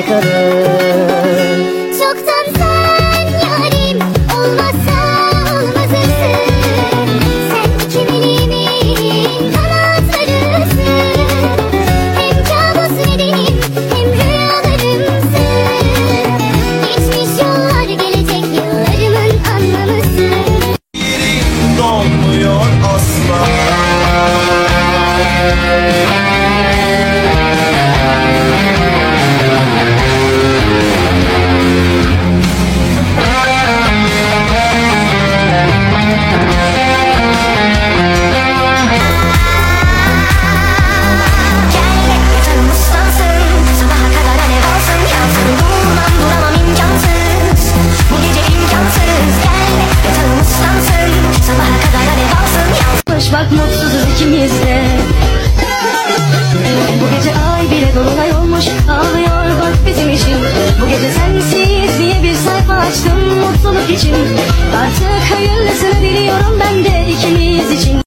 kalbe karın. Çoktan sen yarim, olmazsa olmazısın. Sen ikimiliğimin kanatlarısın. Hem kabus nedenim hem rüyalarımsın. Geçmiş yollar, gelecek yıllarımın anlamısın. Dolmuyor asla. Bak mutsuzuz ikimiz de. Bu gece ay bile dolunay olmuş, ağlıyor bak bizim için. Bu gece sensiz diye bir sayfa açtım mutluluk için. Artık hayırlısını diliyorum ben de ikimiz için.